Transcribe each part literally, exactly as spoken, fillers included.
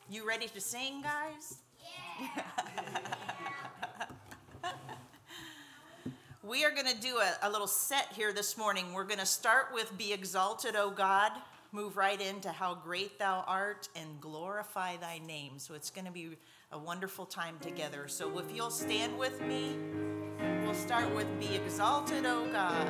You ready to sing, guys? Yeah. We are going to do a, a little set here this morning. We're going to start with Be Exalted, O God. Move right into How Great Thou Art and glorify Thy name. So it's going to be a wonderful time together. So if you'll stand with me, we'll start with Be Exalted, O God.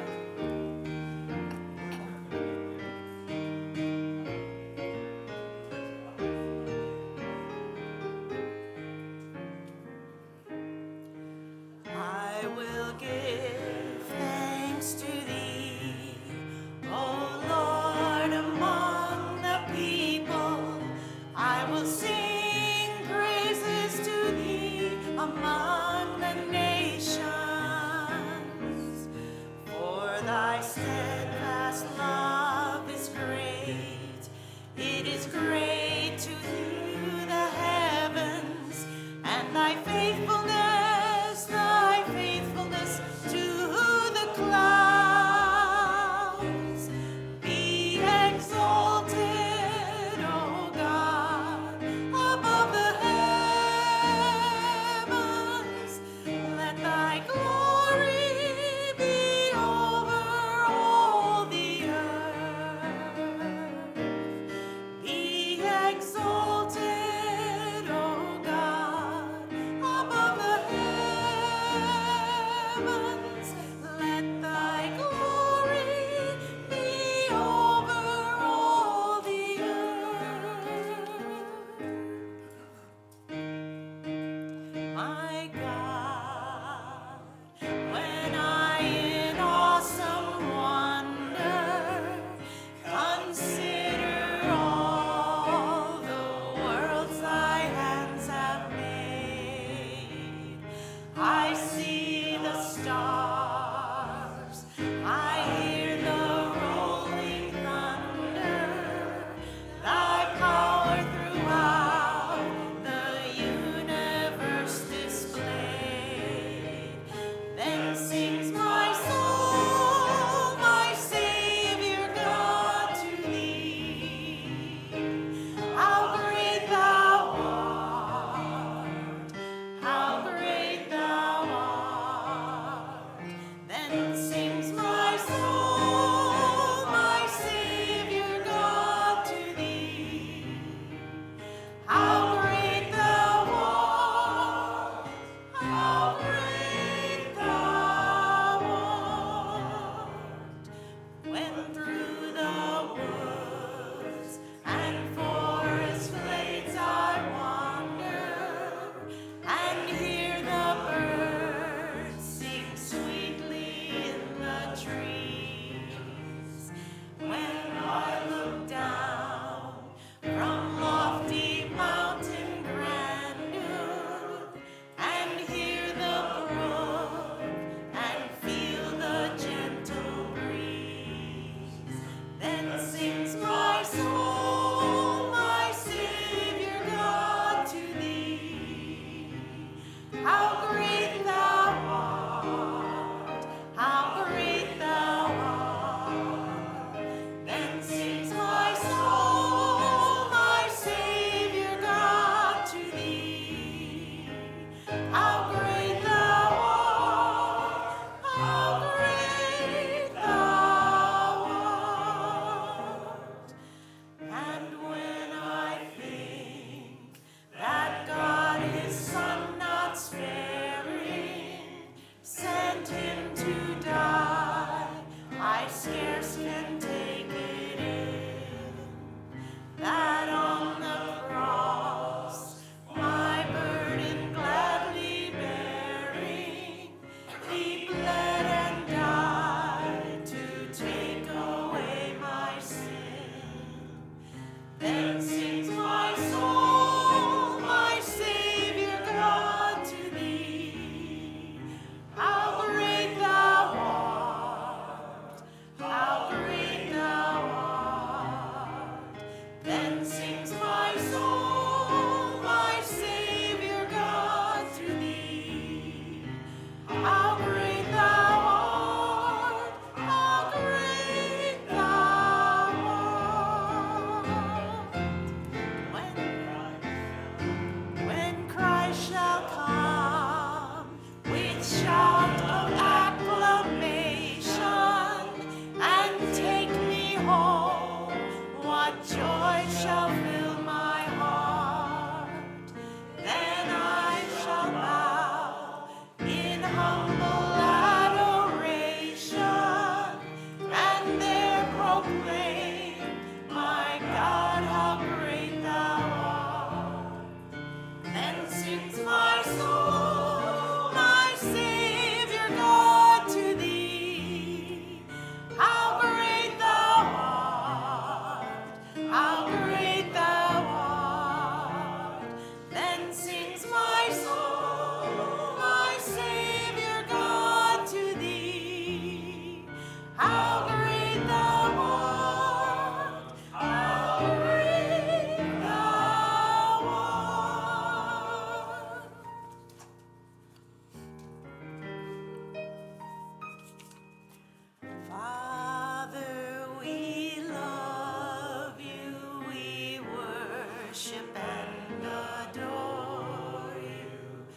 worship and adore you.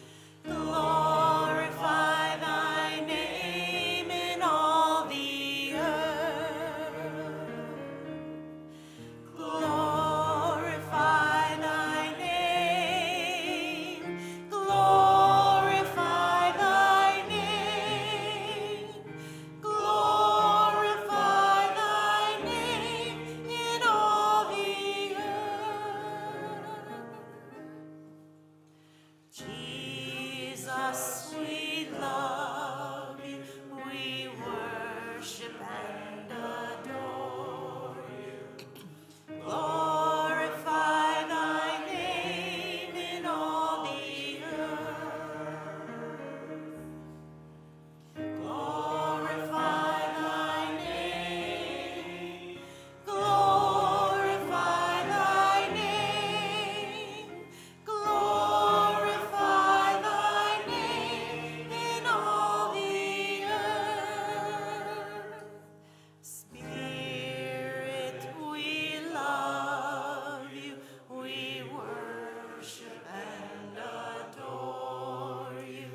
Glorify thy name in all the earth. Glorify thy name. Glorify thy name. Glorify thy name in all the earth. Jesus, we love you. We worship and adore you. Glorify thy name in all the earth. Glorify thy name. Glorify thy name. Glorify thy name in all the earth. Spirit, we love you. We worship and adore you.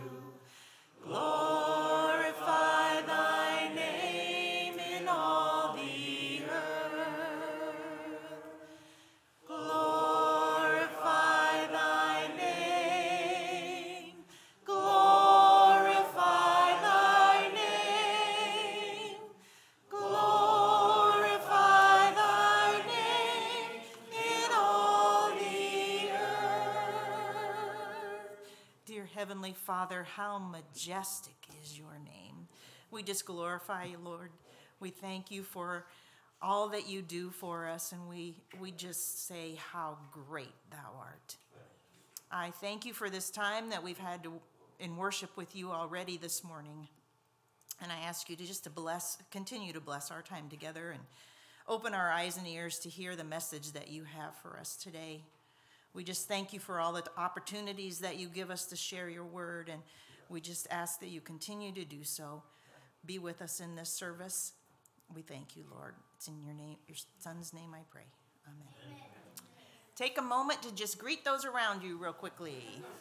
Glorify thy name in all the earth. Glorify thy name. Glorify thy name. Glorify thy name in all the earth. Dear Heavenly Father, how majestic is your name. We just glorify you, Lord. We thank you for all that you do for us, and we, we just say how great thou art. I thank you for this time that we've had to, in worship with you already this morning. And I ask you to just to bless, continue to bless our time together and open our eyes and ears to hear the message that you have for us today. We just thank you for all the opportunities that you give us to share your word, and we just ask that you continue to do so. Be with us in this service. We thank you, Lord. It's in your name, your son's name I pray. Amen. Amen. Take a moment to just greet those around you real quickly.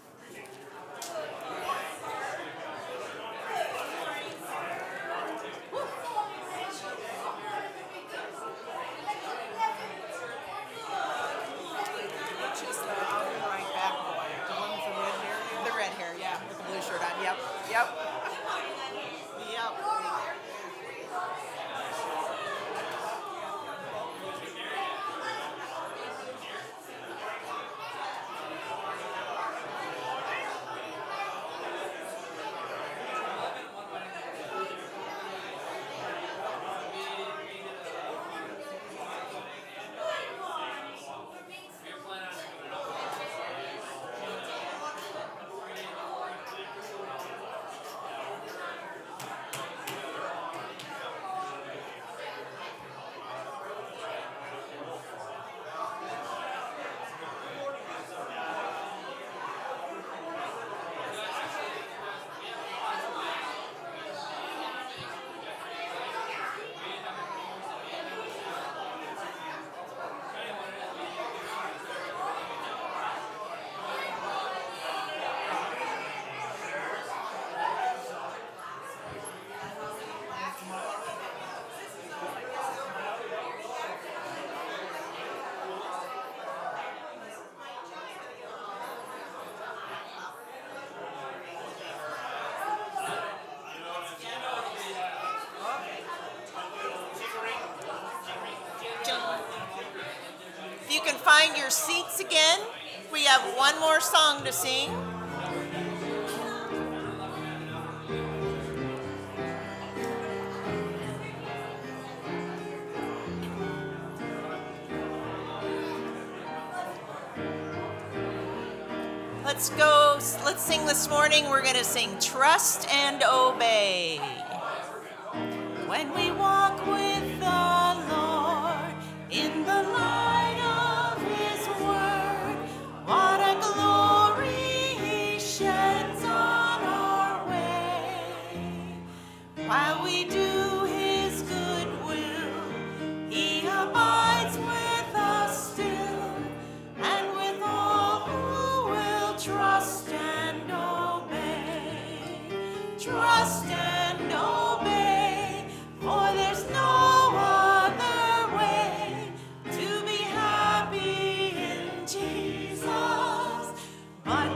Yep, yep. Yep. If you can find your seats again, we have one more song to sing. Let's go, let's sing this morning. We're going to sing Trust and Obey. When we walk with the Lord in the light of his word, what a glory he sheds on our way. While we do his good will, he abides with us still, and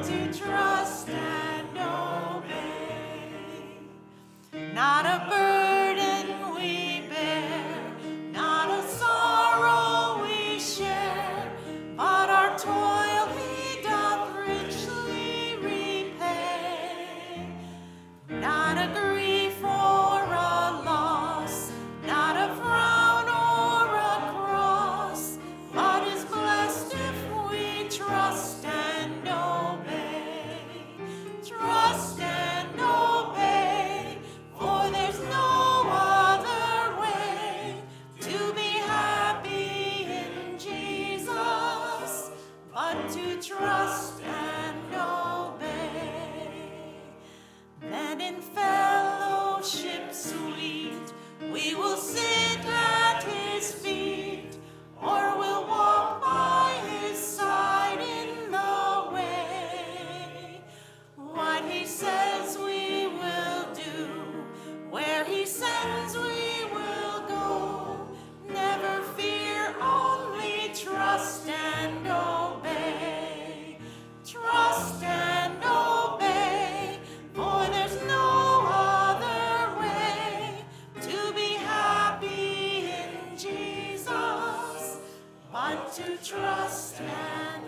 to trust and obey. Not a burden we bear, not a sorrow we share, but our toil he doth richly repay. Not a grief or a loss, not a frown or a cross, but is blessed if we trust and obey. Trust and obey, for there's no other way to be happy in Jesus, but to trust and obey. Then in fellowship sweet, we will sit at his feet, or we'll walk by his side in the way. What he says we will do, where he sends we will go. Never fear, only trust and obey. Trust and obey, for there's no other way to be happy in Jesus, but to trust and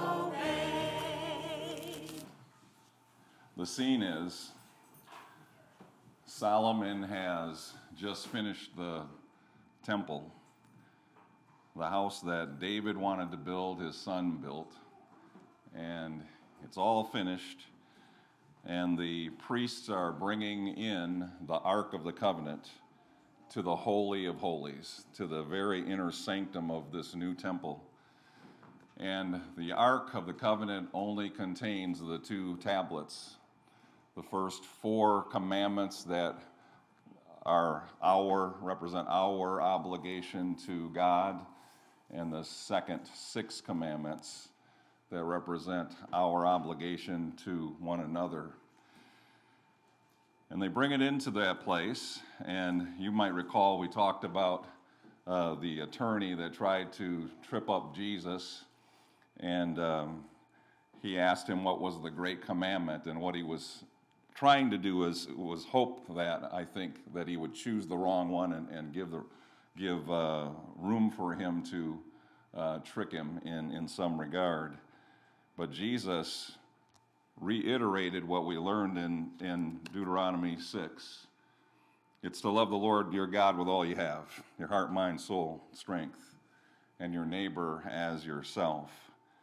obey. The scene is Solomon has just finished the temple, the house that David wanted to build, his son built, and it's all finished. And the priests are bringing in the Ark of the Covenant to the Holy of Holies, to the very inner sanctum of this new temple. And the Ark of the Covenant only contains the two tablets, the first four commandments that are our, represent our obligation to God, and the second six commandments that represent our obligation to one another. And they bring it into that place, and you might recall we talked about uh, the attorney that tried to trip up Jesus, and um, he asked him what was the great commandment, and what he was trying to do was, was hope that, I think, that he would choose the wrong one and, and give, the, give uh, room for him to uh, trick him in, in some regard. But Jesus reiterated what we learned in, in Deuteronomy six. It's to love the Lord your God with all you have, your heart, mind, soul, strength, and your neighbor as yourself.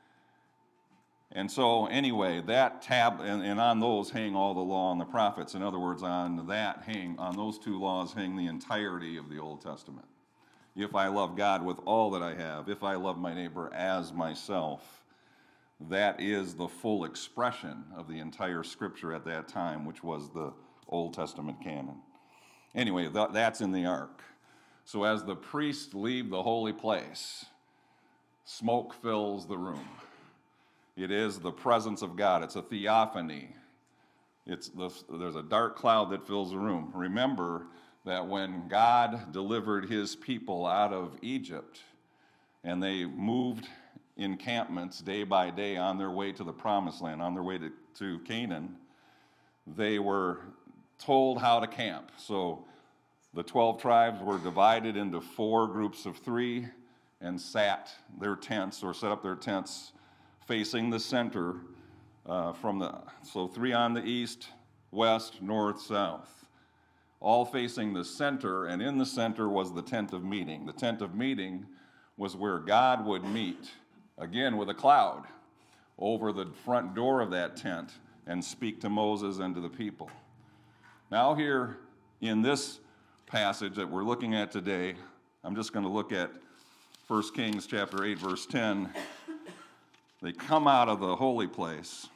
And so anyway, that tab, and, and on those hang all the law and the prophets. In other words, on that hang, on those two laws hang the entirety of the Old Testament. If I love God with all that I have, if I love my neighbor as myself, that is the full expression of the entire scripture at that time, which was the Old Testament canon. Anyway, th- that's in the ark. So as the priests leave the holy place, smoke fills the room. It is the presence of God. It's a theophany. It's the, there's a dark cloud that fills the room. Remember that when God delivered his people out of Egypt, and they moved encampments day by day on their way to the promised land, on their way to, to Canaan, they were told how to camp. So the twelve tribes were divided into four groups of three and sat their tents, or set up their tents facing the center uh, from the, so three on the east, west, north, south, all facing the center, and in the center was the tent of meeting. The tent of meeting was where God would meet, again with a cloud, over the front door of that tent and speak to Moses and to the people. Now here in this passage that we're looking at today, I'm just going to look at First Kings chapter eight, verse ten. They come out of the holy place.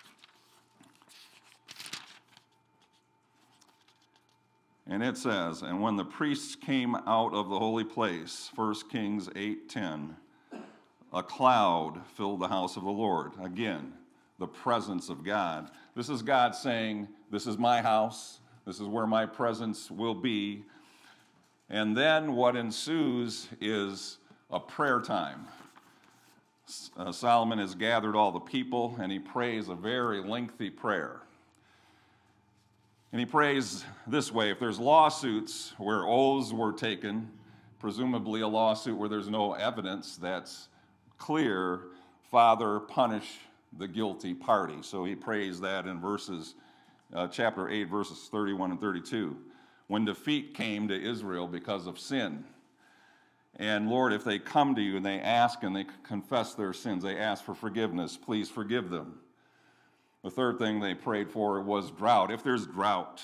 And it says, and when the priests came out of the holy place, First Kings eight ten, a cloud filled the house of the Lord. Again, the presence of God. This is God saying, this is my house. This is where my presence will be. And then what ensues is a prayer time. uh, Solomon has gathered all the people, and he prays a very lengthy prayer. And he prays this way: if there's lawsuits where oaths were taken, presumably a lawsuit where there's no evidence that's clear, Father, punish the guilty party. So he prays that in verses, uh, chapter eight, verses thirty-one and thirty-two. When defeat came to Israel because of sin. And Lord, if they come to you and they ask and they confess their sins, they ask for forgiveness, please forgive them. The third thing they prayed for was drought. If there's drought,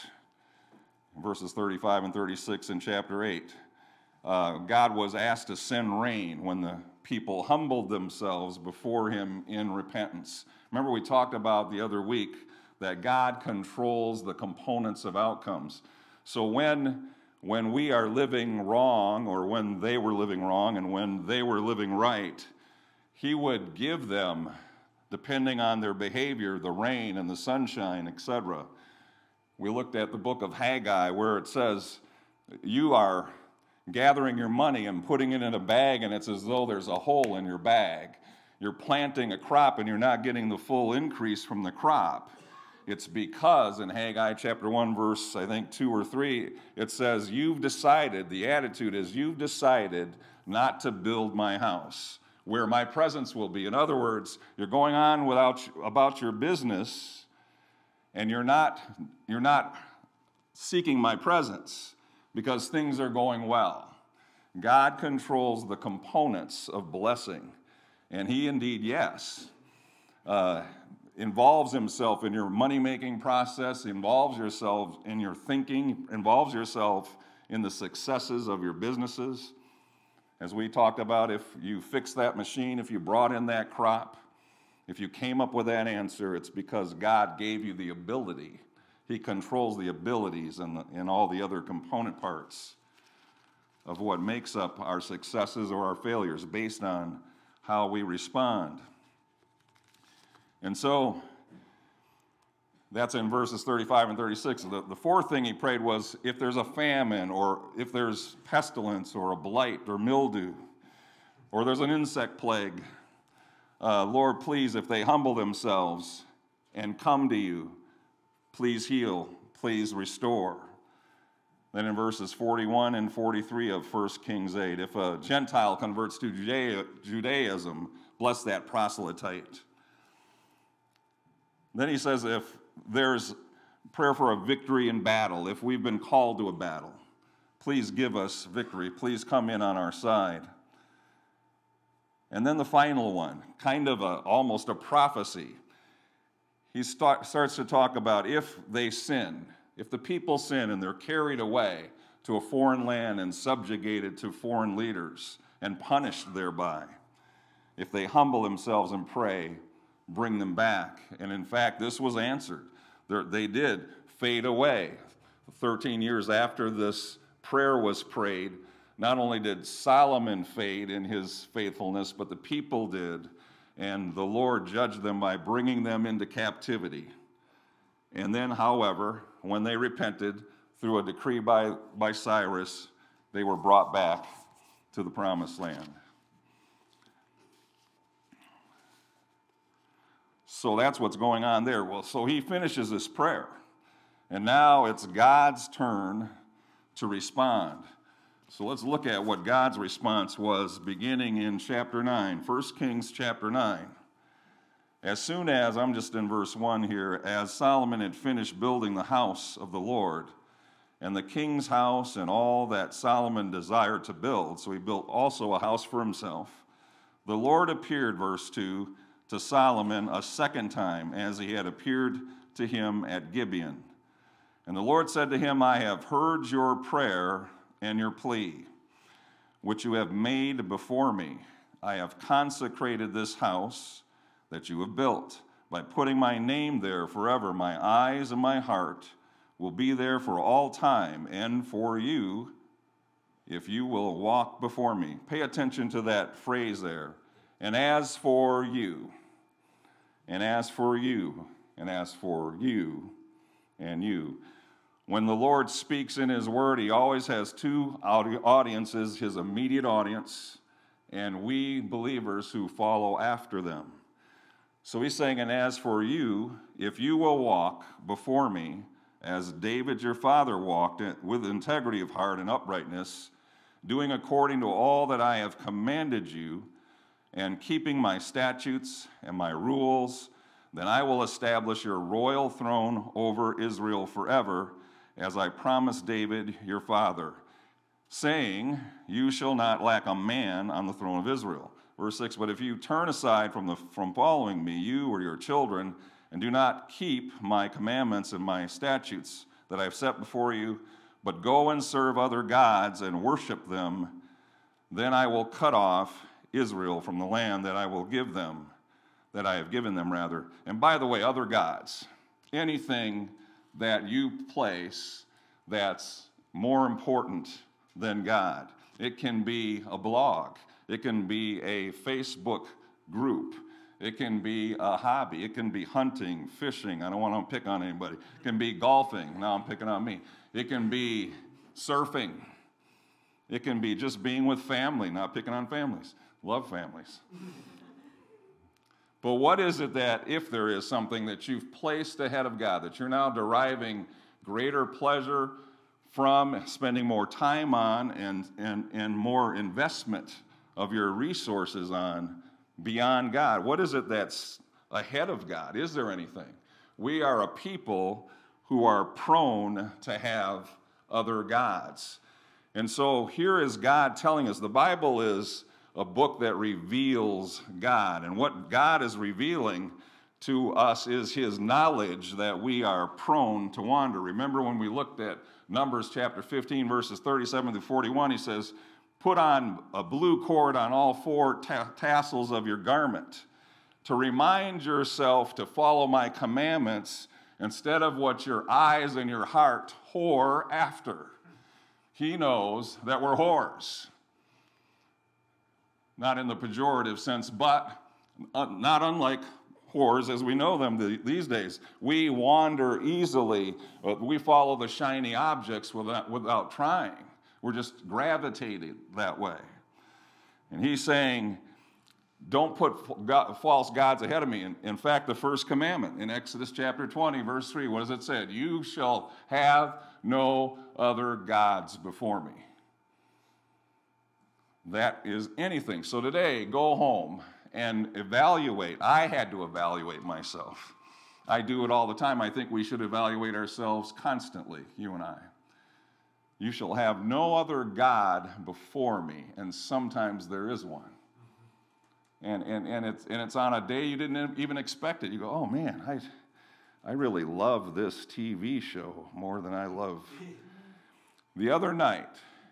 verses thirty-five and thirty-six in chapter eight, uh, God was asked to send rain when the people humbled themselves before him in repentance. Remember, we talked about the other week that God controls the components of outcomes. So when, when we are living wrong, or when they were living wrong, and when they were living right, he would give them, depending on their behavior, the rain and the sunshine, et cetera. We looked at the book of Haggai where it says, you are gathering your money and putting it in a bag, and it's as though there's a hole in your bag. You're planting a crop and you're not getting the full increase from the crop. It's because in Haggai chapter one, verse, I think, two or three, it says, you've decided, the attitude is, you've decided not to build my house where my presence will be. In other words, you're going on without, about your business, and you're not, you're not seeking my presence because things are going well. God controls the components of blessing, and he indeed, yes, uh, involves himself in your money-making process, involves yourself in your thinking, involves yourself in the successes of your businesses. As we talked about, if you fixed that machine, if you brought in that crop, if you came up with that answer, it's because God gave you the ability. He controls the abilities and, the, and all the other component parts of what makes up our successes or our failures based on how we respond. And so, that's in verses thirty-five and thirty-six. The, the fourth thing he prayed was, if there's a famine, or if there's pestilence, or a blight, or mildew, or there's an insect plague, uh, Lord, please, if they humble themselves and come to you, please heal, please restore. Then in verses forty-one and forty-three of First Kings eight, if a Gentile converts to Judea, Judaism, bless that proselyte. Then he says, if there's prayer for a victory in battle, if we've been called to a battle, please give us victory. Please come in on our side. And then the final one, kind of a, almost a prophecy. He start, starts to talk about if they sin, if the people sin and they're carried away to a foreign land and subjugated to foreign leaders and punished thereby, if they humble themselves and pray, bring them back. And in fact, this was answered. They're, they did fade away. thirteen years after this prayer was prayed, not only did Solomon fade in his faithfulness, but the people did. And the Lord judged them by bringing them into captivity. And then, however, when they repented through a decree by, by Cyrus, they were brought back to the promised land. So that's what's going on there. Well, so he finishes this prayer. And now it's God's turn to respond. So let's look at what God's response was beginning in chapter nine, First Kings chapter nine. As soon as, I'm just in verse one here, as Solomon had finished building the house of the Lord, and the king's house and all that Solomon desired to build, so he built also a house for himself, the Lord appeared, verse two, to Solomon a second time, as he had appeared to him at Gibeon. And the Lord said to him, I have heard your prayer and your plea, which you have made before me. I have consecrated this house that you have built by putting my name there forever. My eyes and my heart will be there for all time, and for you, if you will walk before me. Pay attention to that phrase there. And as for you, and as for you, and as for you, and you. When the Lord speaks in his word, he always has two audiences, his immediate audience and we believers who follow after them. So he's saying, and as for you, if you will walk before me, as David your father walked with integrity of heart and uprightness, doing according to all that I have commanded you, and keeping my statutes and my rules, then I will establish your royal throne over Israel forever, as I promised David your father, saying, you shall not lack a man on the throne of Israel. Verse six, but if you turn aside from, the, from following me, you or your children, and do not keep my commandments and my statutes that I have set before you, but go and serve other gods and worship them, then I will cut off Israel from the land that I will give them, that I have given them rather. And by the way, other gods, anything that you place that's more important than God. It can be a blog. It can be a Facebook group. It can be a hobby. It can be hunting, fishing. I don't want to pick on anybody. It can be golfing. Now I'm picking on me. It can be surfing. It can be just being with family, not picking on families. Love families. But what is it that, if there is something that you've placed ahead of God, that you're now deriving greater pleasure from, spending more time on, and, and, and more investment of your resources on beyond God? What is it that's ahead of God? Is there anything? We are a people who are prone to have other gods. And so here is God telling us, the Bible is a book that reveals God. And what God is revealing to us is his knowledge that we are prone to wander. Remember when we looked at Numbers chapter fifteen, verses thirty-seven through forty-one, he says, put on a blue cord on all four ta- tassels of your garment to remind yourself to follow my commandments instead of what your eyes and your heart whore after. He knows that we're whores. Not in the pejorative sense, but not unlike whores as we know them these days. We wander easily. We follow the shiny objects without, without trying. We're just gravitated that way. And he's saying, don't put God, false gods ahead of me. In, in fact, the first commandment in Exodus chapter twenty, verse three, what does it say? You shall have no other gods before me. That is anything. So today, go home and evaluate. I had to evaluate myself. I do it all the time. I think we should evaluate ourselves constantly, you and I. You shall have no other God before me, and sometimes there is one. And and and it's and it's on a day you didn't even expect it. You go, oh man, I I really love this T V show more than I love. The other night,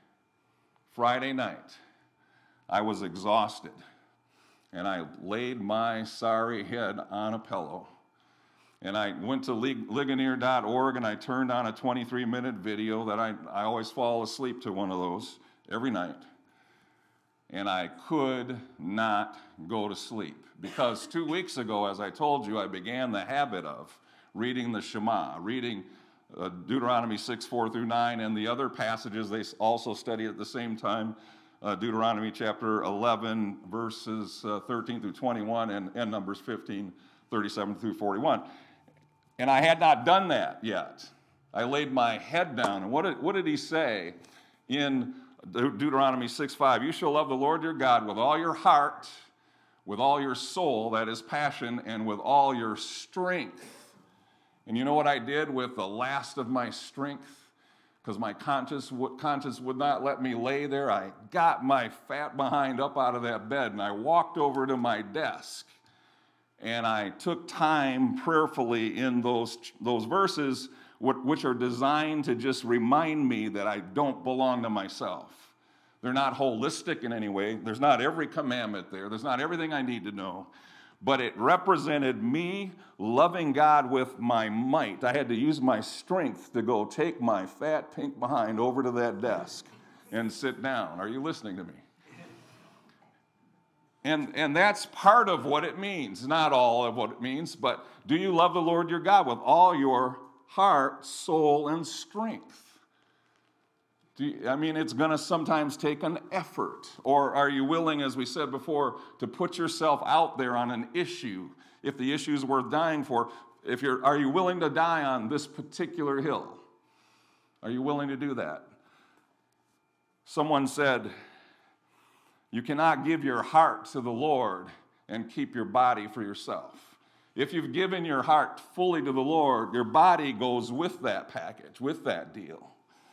Friday night, I was exhausted, and I laid my sorry head on a pillow, and I went to Ligonier dot org, and I turned on a twenty-three minute video that I, I always fall asleep to one of those every night, and I could not go to sleep, because two weeks ago, as I told you, I began the habit of reading the Shema, reading uh, Deuteronomy six, four through nine, and the other passages they also study at the same time, Uh, Deuteronomy chapter eleven, verses uh, thirteen through twenty-one, and, and Numbers fifteen, thirty-seven through forty-one. And I had not done that yet. I laid my head down. And what did, what did he say in De- Deuteronomy six, five? You shall love the Lord your God with all your heart, with all your soul, that is passion, and with all your strength. And you know what I did with the last of my strength? Because my conscience, conscience would not let me lay there. I got my fat behind up out of that bed, and I walked over to my desk, and I took time prayerfully in those, those verses, which are designed to just remind me that I don't belong to myself. They're not holistic in any way. There's not every commandment there. There's not everything I need to know. But it represented me loving God with my might. I had to use my strength to go take my fat pink behind over to that desk and sit down. Are you listening to me? And, and that's part of what it means. Not all of what it means, but do you love the Lord your God with all your heart, soul, and strength? Do you, I mean, it's going to sometimes take an effort. Or are you willing, as we said before, to put yourself out there on an issue, if the issue is worth dying for? If you're, are you willing to die on this particular hill? Are you willing to do that? Someone said, you cannot give your heart to the Lord and keep your body for yourself. If you've given your heart fully to the Lord, your body goes with that package, with that deal.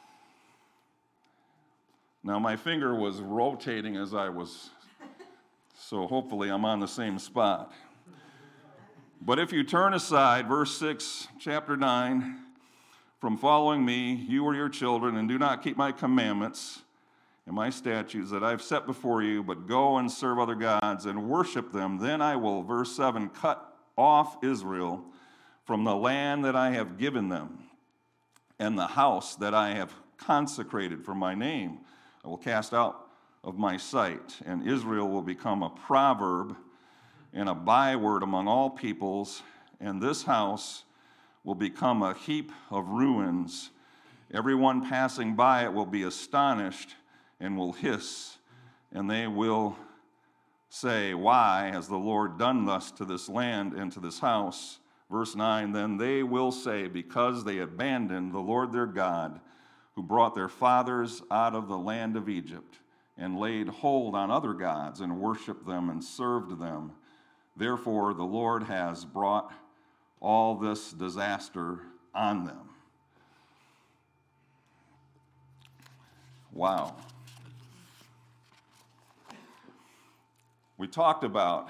Now, my finger was rotating as I was, so hopefully I'm on the same spot. But if you turn aside, verse six, chapter nine, from following me, you or your children, and do not keep my commandments and my statutes that I've set before you, but go and serve other gods and worship them, then I will, verse seven, cut off Israel from the land that I have given them and the house that I have consecrated for my name. I will cast out of my sight, and Israel will become a proverb and a byword among all peoples, and this house will become a heap of ruins. Everyone passing by it will be astonished and will hiss, and they will say, why has the Lord done thus to this land and to this house? Verse nine, then they will say, because they abandoned the Lord their God, who brought their fathers out of the land of Egypt, and laid hold on other gods, and worshiped them and served them. Therefore the Lord has brought all this disaster on them. Wow. We talked about,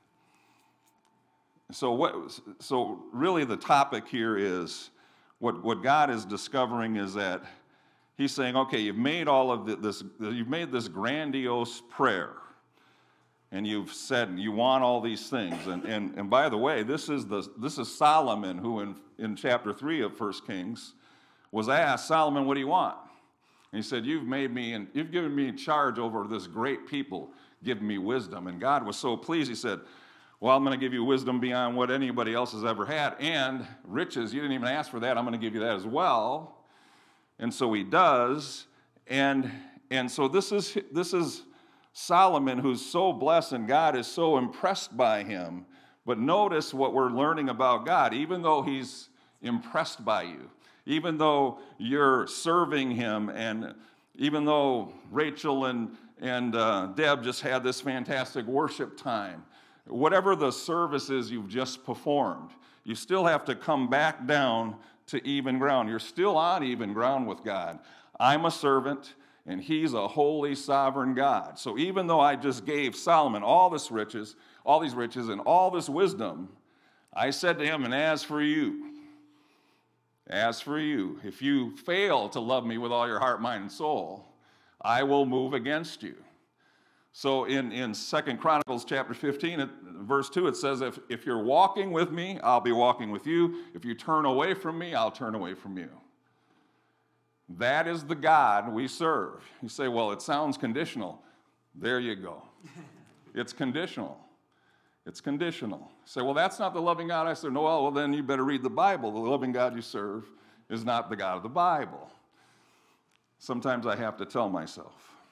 so what? So really the topic here is, what, what God is discovering is that He's saying, okay, you've made all of this, you've made this grandiose prayer, and you've said you want all these things. And, and, and by the way, this is, the, this is Solomon, who in, in chapter three of First Kings was asked, Solomon, what do you want? And he said, you've made me, and you've given me charge over this great people, give me wisdom. And God was so pleased, he said, well, I'm going to give you wisdom beyond what anybody else has ever had, and riches, you didn't even ask for that, I'm going to give you that as well. And so he does, and and so this is this is Solomon, who's so blessed, and God is so impressed by him. But notice what we're learning about God. Even though he's impressed by you, even though you're serving him, and even though Rachel and and uh, Deb just had this fantastic worship time, whatever the service is you've just performed, you still have to come back down to even ground. You're still on even ground with God. I'm a servant, and he's a holy, sovereign God. So even though I just gave Solomon all this riches, all these riches and all this wisdom, I said to him, and as for you, as for you, if you fail to love me with all your heart, mind, and soul, I will move against you. So in, in Second Chronicles chapter fifteen, it, verse two, it says, if, if you're walking with me, I'll be walking with you. If you turn away from me, I'll turn away from you. That is the God we serve. You say, well, it sounds conditional. There you go. It's conditional. It's conditional. You say, well, that's not the loving God I serve. No, well, then you better read the Bible. The loving God you serve is not the God of the Bible. Sometimes I have to tell myself.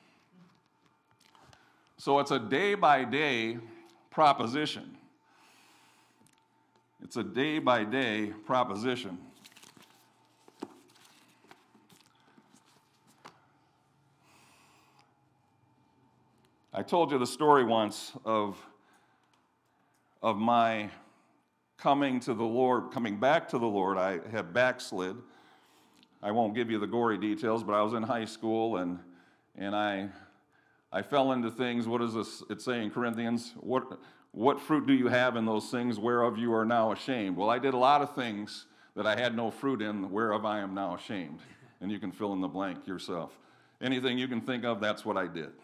So it's a day-by-day proposition. It's a day-by-day proposition. I told you the story once of, of my coming to the Lord, coming back to the Lord. I had backslid. I won't give you the gory details, but I was in high school, and and I I fell into things. What does this, it say in Corinthians? What, what fruit do you have in those things whereof you are now ashamed? Well, I did a lot of things that I had no fruit in, whereof I am now ashamed. And you can fill in the blank yourself. Anything you can think of, that's what I did.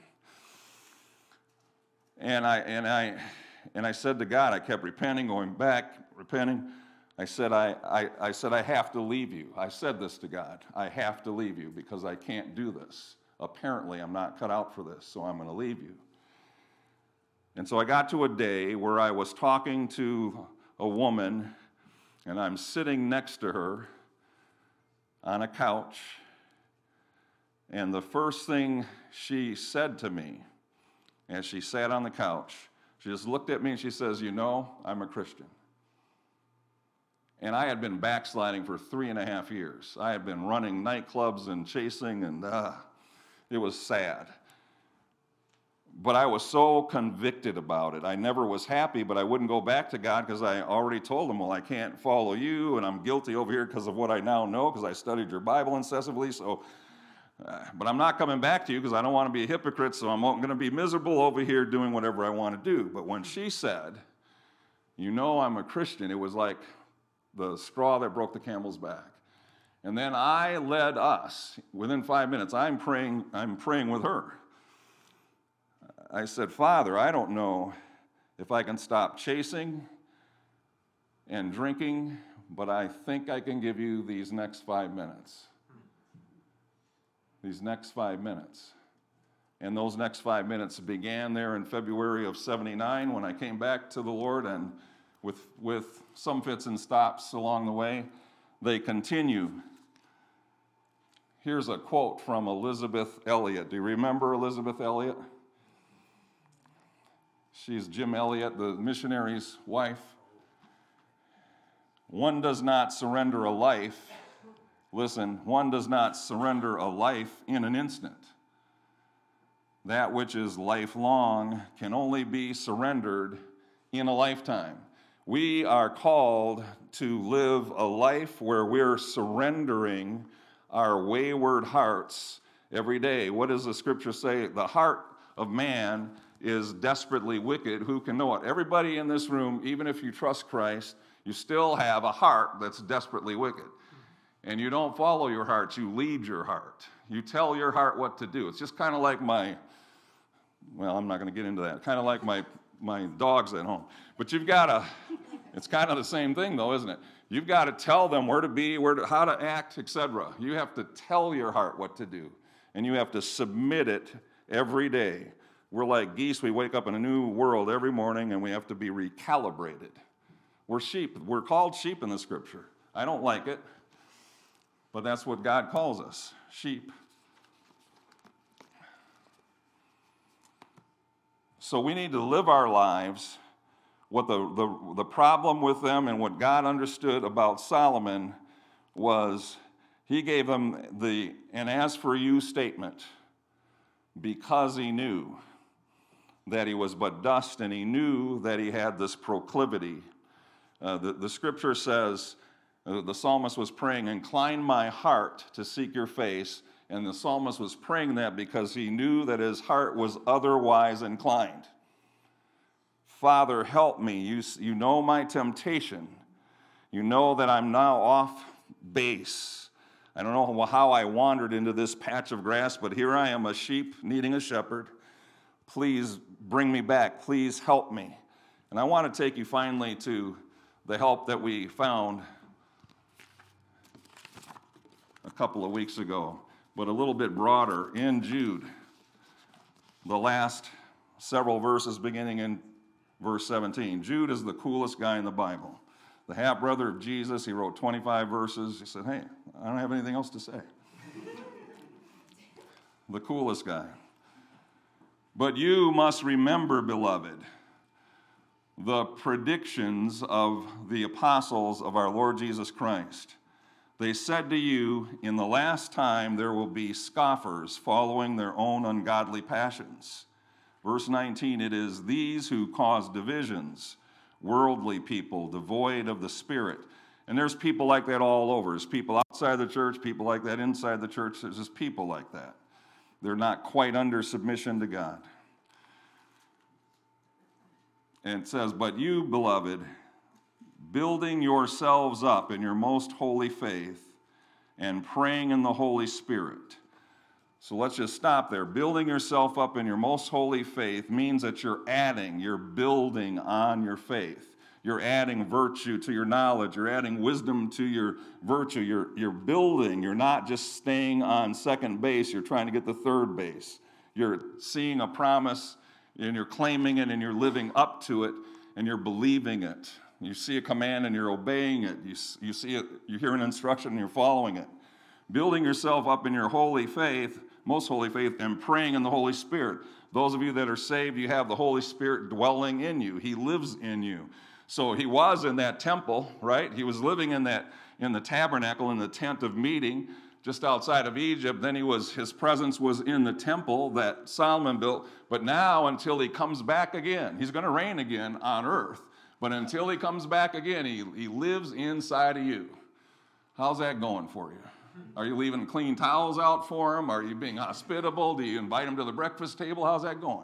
And I and I and I said to God, I kept repenting, going back, repenting. I said, I, I, I said, I have to leave you. I said this to God. I have to leave you because I can't do this. Apparently, I'm not cut out for this, so I'm going to leave you. And so I got to a day where I was talking to a woman, and I'm sitting next to her on a couch, And the first thing she said to me as she sat on the couch, she just looked at me and she says, "You know, I'm a Christian." And I had been backsliding for three and a half years. I had been running nightclubs and chasing, and uh, it was sad. But I was so convicted about it. I never was happy, but I wouldn't go back to God because I already told him, well, I can't follow you, and I'm guilty over here because of what I now know, because I studied your Bible incessantly, so, uh, but I'm not coming back to you because I don't want to be a hypocrite, so I'm going to be miserable over here doing whatever I want to do. But when she said, "You know I'm a Christian," it was like the straw that broke the camel's back. And then I led us, within five minutes, I'm praying, I'm praying with her. I said, "Father, I don't know if I can stop chasing and drinking, but I think I can give you these next five minutes. These next five minutes. And those next five minutes began there in February of seventy-nine when I came back to the Lord, and with, with some fits and stops along the way, they continue. Here's a quote from Elisabeth Elliot. Do you remember Elisabeth Elliot? She's Jim Elliot, the missionary's wife. "One does not surrender a life," listen, "one does not surrender a life in an instant. That which is lifelong can only be surrendered in a lifetime." We are called to live a life where we're surrendering our wayward hearts every day. What does the scripture say? The heart of man is desperately wicked. Who can know it? Everybody in this room, even if you trust Christ, you still have a heart that's desperately wicked. And you don't follow your heart, you lead your heart. You tell your heart what to do. It's just kind of like my, well, I'm not going to get into that, kind of like my, my dogs at home. But you've got to, it's kind of the same thing though, isn't it? You've got to tell them where to be, where to, how to act, et cetera. You have to tell your heart what to do. And you have to submit it every day. We're like geese. We wake up in a new world every morning, and we have to be recalibrated. We're sheep. We're called sheep in the scripture. I don't like it, but that's what God calls us, sheep. So we need to live our lives. What the, the, the problem with them and what God understood about Solomon was he gave him the "and as for you" statement because he knew that he was but dust, and he knew that he had this proclivity. Uh, the, the scripture says, uh, the psalmist was praying, "Incline my heart to seek your face," and the psalmist was praying that because he knew that his heart was otherwise inclined. "Father, help me. You, you know my temptation. You know that I'm now off base. I don't know how I wandered into this patch of grass, but here I am, a sheep needing a shepherd. Please bring me back. Please help me." And I want to take you finally to the help that we found a couple of weeks ago, but a little bit broader in Jude. The last several verses beginning in verse seventeen. Jude is the coolest guy in the Bible. The half-brother of Jesus. He wrote twenty-five verses. He said, "Hey, I don't have anything else to say." The coolest guy. "But you must remember, beloved, the predictions of the apostles of our Lord Jesus Christ. They said to you, in the last time there will be scoffers following their own ungodly passions." Verse nineteen, "It is these who cause divisions, worldly people, devoid of the Spirit." And there's people like that all over. There's people outside the church, people like that inside the church. There's just people like that. They're not quite under submission to God. And it says, "But you, beloved, building yourselves up in your most holy faith and praying in the Holy Spirit." So let's just stop there. Building yourself up in your most holy faith means that you're adding, you're building on your faith. You're adding virtue to your knowledge. You're adding wisdom to your virtue. You're, you're building. You're not just staying on second base. You're trying to get the third base. You're seeing a promise, and you're claiming it, and you're living up to it, and you're believing it. You see a command, and you're obeying it. You, you see it, you hear an instruction, and you're following it. Building yourself up in your holy faith most holy faith, and praying in the Holy Spirit. Those of you that are saved, you have the Holy Spirit dwelling in you. He lives in you. So he was in that temple, right? He was living in that in the tabernacle, in the tent of meeting, just outside of Egypt. Then he was his presence was in the temple that Solomon built. But now, until he comes back again, he's going to reign again on earth. But until he comes back again, he, he lives inside of you. How's that going for you? Are you leaving clean towels out for him? Are you being hospitable? Do you invite him to the breakfast table? How's that going?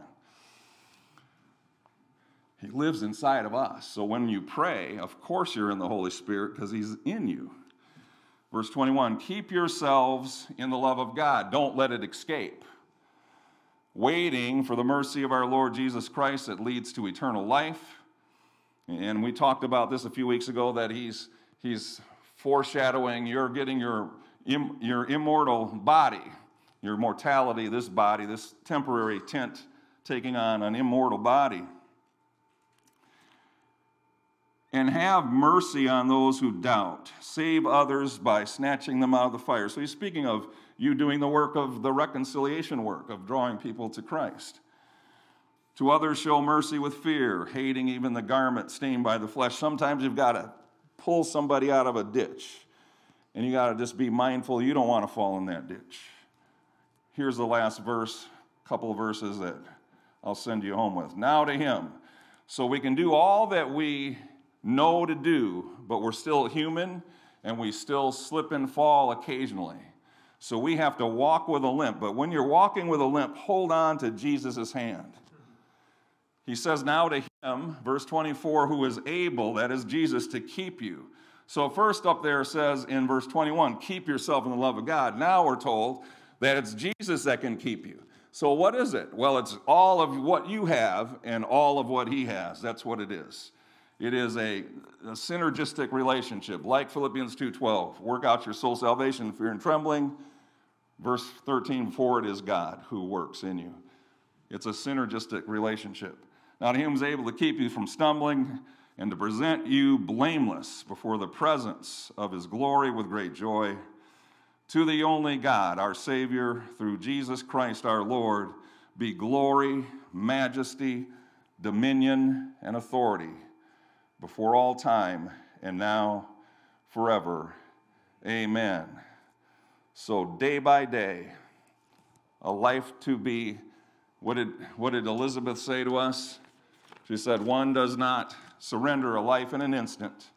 He lives inside of us. So when you pray, of course you're in the Holy Spirit because he's in you. Verse twenty-one, keep yourselves in the love of God. Don't let it escape. Waiting for the mercy of our Lord Jesus Christ that leads to eternal life. And we talked about this a few weeks ago, that he's, he's foreshadowing you're getting your, your immortal body, your mortality, this body, this temporary tent taking on an immortal body. And have mercy on those who doubt. Save others by snatching them out of the fire. So he's speaking of you doing the work of the reconciliation work, of drawing people to Christ. To others show mercy with fear, hating even the garment stained by the flesh. Sometimes you've got to pull somebody out of a ditch, and you got to just be mindful you don't want to fall in that ditch. Here's the last verse, a couple of verses that I'll send you home with. Now to him. So we can do all that we know to do, but we're still human, and we still slip and fall occasionally. So we have to walk with a limp. But when you're walking with a limp, hold on to Jesus' hand. He says, now to him, verse twenty-four, who is able, that is Jesus, to keep you. So first up there says in verse twenty-one, keep yourself in the love of God. Now we're told that it's Jesus that can keep you. So what is it? Well, it's all of what you have and all of what he has. That's what it is. It is a, a synergistic relationship, like Philippians two twelve. Work out your soul salvation in fear and trembling. Verse thirteen, for it is God who works in you. It's a synergistic relationship. Now to him who is able to keep you from stumbling and to present you blameless before the presence of his glory with great joy. To the only God, our Savior, through Jesus Christ our Lord, be glory, majesty, dominion, and authority before all time and now forever. Amen. So day by day, a life to be, what did, what did Elizabeth say to us? She said, one does not surrender a life in an instant.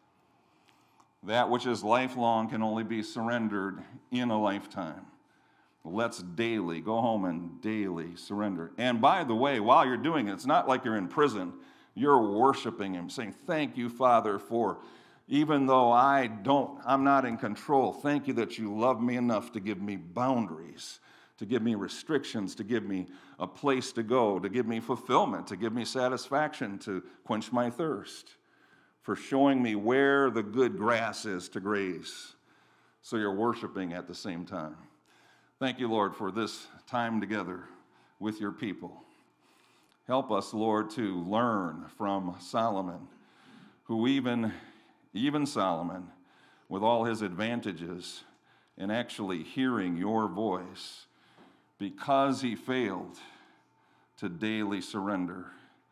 That which is lifelong can only be surrendered in a lifetime. Let's daily go home and daily surrender. And by the way, while you're doing it, it's not like you're in prison. You're worshiping him, saying, thank you, Father, for even though I don't, I'm not in control, thank you that you love me enough to give me boundaries, to give me restrictions, to give me a place to go, to give me fulfillment, to give me satisfaction, to quench my thirst, for showing me where the good grass is to graze. So you're worshiping at the same time. Thank you, Lord, for this time together with your people. Help us, Lord, to learn from Solomon, who even, even Solomon, with all his advantages in actually hearing your voice, because he failed to daily surrender,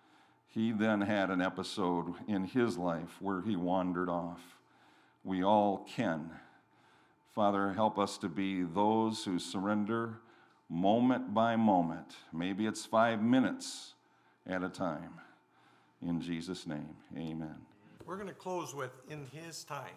he then had an episode in his life where he wandered off. We all can. Father, help us to be those who surrender moment by moment. Maybe it's five minutes at a time. In Jesus' name, amen. We're going to close with In His Time.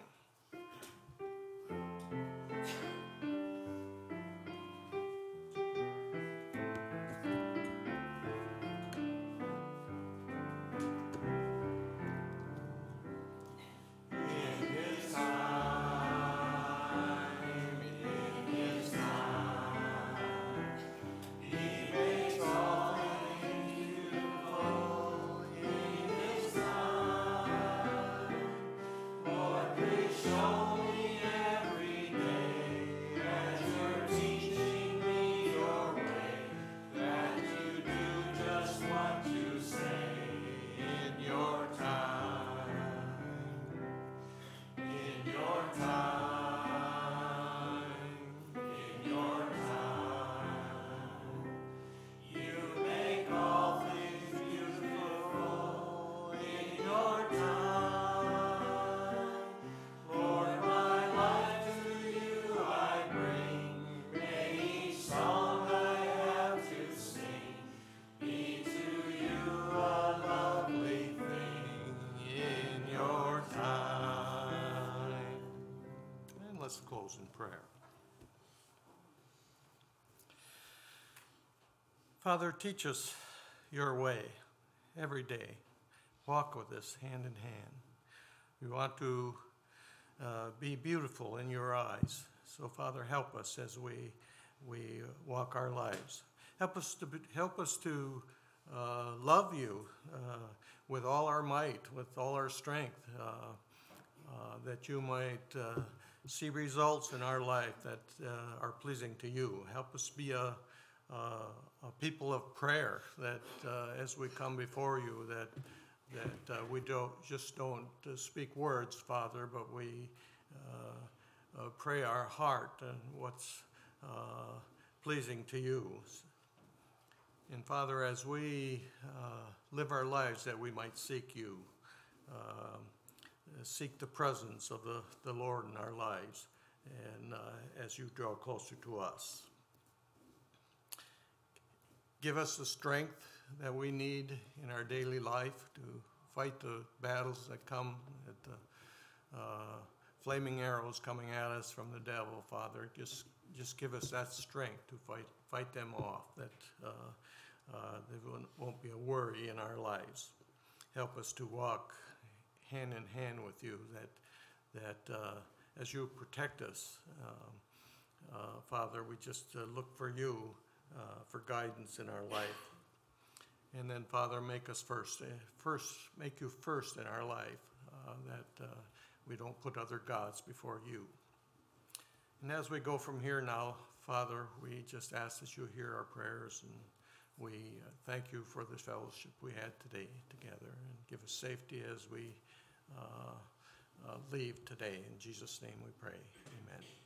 let's close in prayer. Father, teach us your way every day. Walk with us hand in hand. We want to uh, be beautiful in your eyes. So, Father, help us as we we walk our lives. Help us to be, help us to uh, love you uh, with all our might, with all our strength, uh, uh, that you might uh, see results in our life that uh, are pleasing to you. Help us be a, a, a people of prayer, that uh, as we come before you, that that uh, we don't just don't uh, speak words, Father, but we uh, uh, pray our heart and what's uh, pleasing to you. And Father, as we uh, live our lives, that we might seek you, uh, seek the presence of the, the Lord in our lives, and uh, as you draw closer to us. Give us the strength that we need in our daily life to fight the battles that come, at the uh, flaming arrows coming at us from the devil, Father. Just just give us that strength to fight fight them off, that uh, uh, there won't be a worry in our lives. Help us to walk hand in hand with you, that that uh, as you protect us, um, uh, Father, we just uh, look for you uh, for guidance in our life. And then, Father, make us first, uh, first, make you first in our life, uh, that uh, we don't put other gods before you. And as we go from here now, Father, we just ask that you hear our prayers, and we uh, thank you for this fellowship we had today together, and give us safety as we uh, uh, leave today. In Jesus' name we pray. Amen.